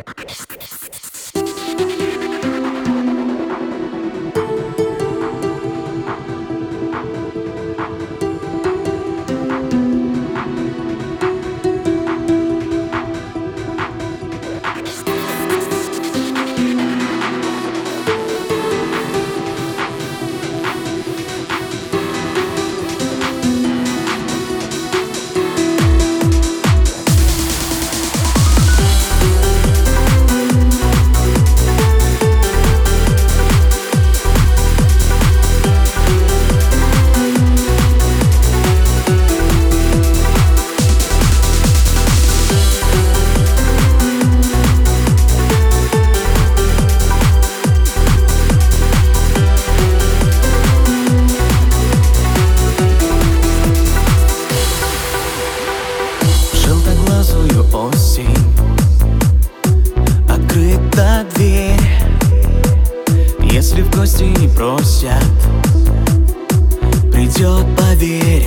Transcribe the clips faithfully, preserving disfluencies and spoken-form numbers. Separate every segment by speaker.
Speaker 1: Осень, открыта дверь. Если в гости не просят, придет, поверь.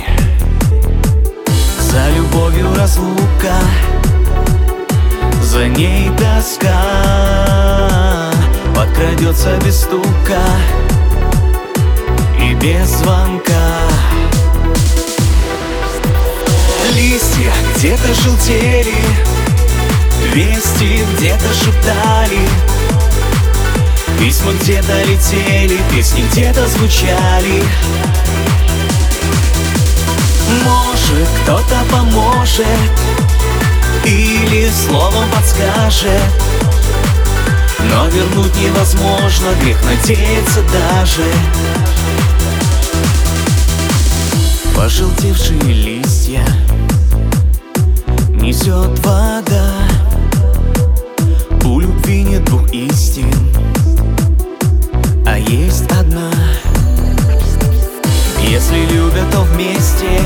Speaker 1: За любовью разлука, за ней тоска. Подкрадется без стука и без звонка. Листья где-то желтели, вести где-то шептали, письма где-то летели, песни где-то звучали. Может, кто-то поможет или словом подскажет, но вернуть невозможно, грех надеяться даже. Пожелтевшие листья несет вода. У любви нет двух истин, а есть одна. Если любят, то вместе,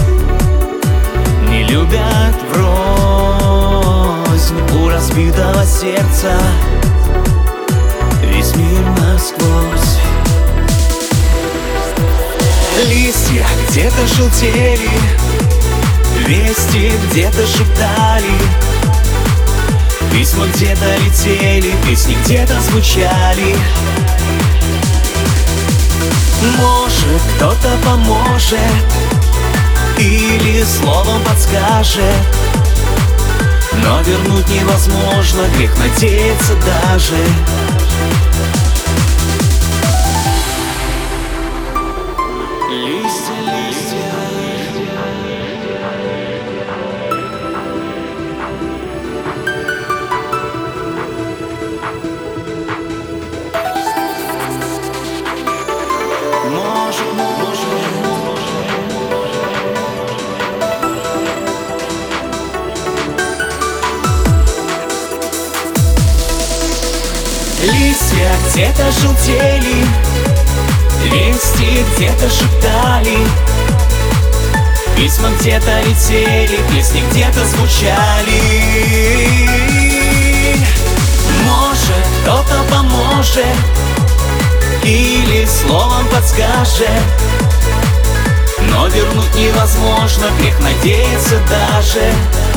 Speaker 1: не любят врознь. У разбитого сердца весь мир насквозь. Листья где-то желтели, вести где-то шептали, письма где-то летели, песни где-то звучали. Может, кто-то поможет или словом подскажет, но вернуть невозможно, грех надеяться даже. Листья, листья, может, может. Листья где-то желтели, вести где-то шептали, письма где-то летели, песни где-то звучали. Может, кто-то поможет или словом подскажет, но вернуть невозможно, грех надеяться даже.